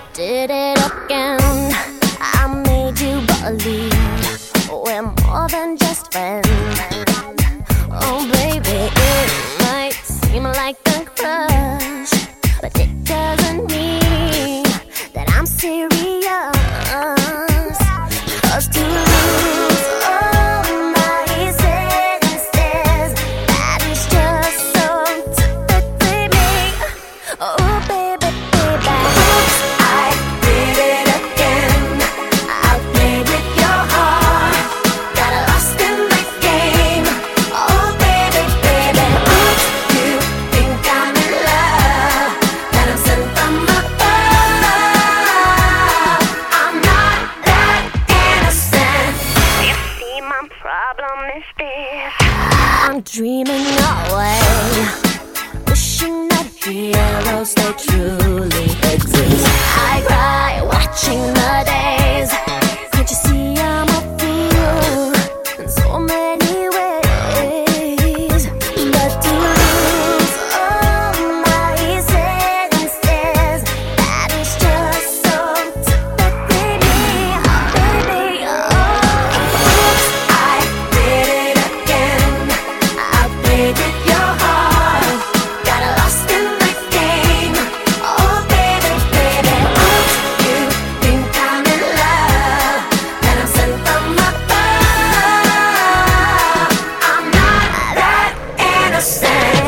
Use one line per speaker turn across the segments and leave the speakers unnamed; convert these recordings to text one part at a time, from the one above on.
did it again. I made you believe we're more than just friends. Oh baby, it might seem like a crush, but it doesn't mean that I'm serious. 'Cause to lose all my senses, that is just so typically me. Oh baby, baby, oops, I did it again. I played with your heart, got lost in the game. Oh baby, baby, oops, you think I'm in love, that I'm sent from above. I'm not that innocent. You see, my problem is this: I'm dreaming away, wishing that heroes they truly exist. I cry watching the days. Can't you see I'm a fool in so many ways? But to lose all my senses, that is just so typically me, baby. Oh, oops, I did it again. I played with your heart, got lost in the game. Oh baby, baby, oops, you think I'm in love, that I'm sent from above. I'm not that innocent.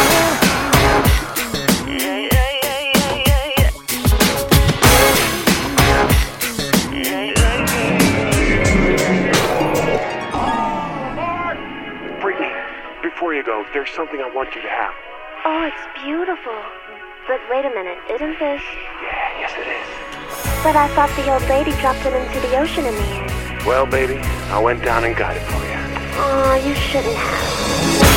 Brittany, before you go, there's something I want you to have.
Oh, it's beautiful. But wait a minute, isn't this?
Yeah, yes it is.
But I thought the old lady dropped it into the ocean in the end.
Well, baby, I went down and got it for you.
Oh, you shouldn't have.